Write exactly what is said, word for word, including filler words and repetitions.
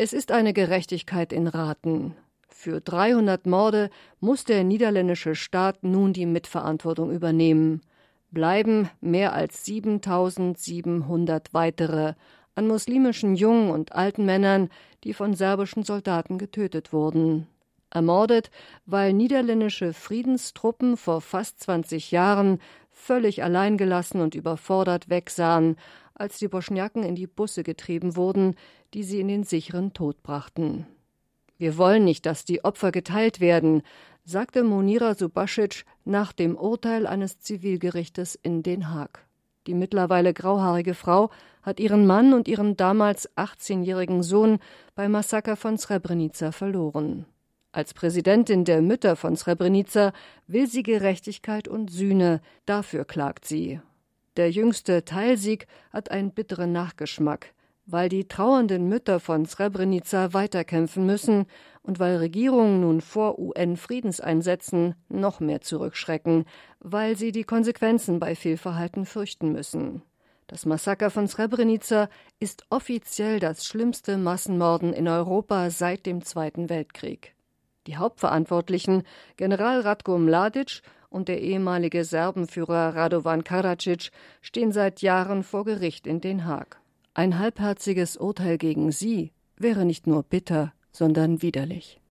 Es ist eine Gerechtigkeit in Raten. Für dreihundert Morde muss der niederländische Staat nun die Mitverantwortung übernehmen. Bleiben mehr als siebentausendsiebenhundert weitere an muslimischen jungen und alten Männern, die von serbischen Soldaten getötet wurden. Ermordet, weil niederländische Friedenstruppen vor fast zwanzig Jahren völlig alleingelassen und überfordert wegsahen, als die Bosniaken in die Busse getrieben wurden, die sie in den sicheren Tod brachten. Wir wollen nicht, dass die Opfer geteilt werden, sagte Munira Subasic nach dem Urteil eines Zivilgerichtes in Den Haag. Die mittlerweile grauhaarige Frau hat ihren Mann und ihren damals achtzehnjährigen Sohn beim Massaker von Srebrenica verloren. Als Präsidentin der Mütter von Srebrenica will sie Gerechtigkeit und Sühne, dafür klagt sie. Der jüngste Teilsieg hat einen bitteren Nachgeschmack, weil die trauernden Mütter von Srebrenica weiterkämpfen müssen und weil Regierungen nun vor U N-Friedenseinsätzen noch mehr zurückschrecken, weil sie die Konsequenzen bei Fehlverhalten fürchten müssen. Das Massaker von Srebrenica ist offiziell das schlimmste Massenmorden in Europa seit dem Zweiten Weltkrieg. Die Hauptverantwortlichen, General Ratko Mladic und der ehemalige Serbenführer Radovan Karadzic, stehen seit Jahren vor Gericht in Den Haag. Ein halbherziges Urteil gegen sie wäre nicht nur bitter, sondern widerlich.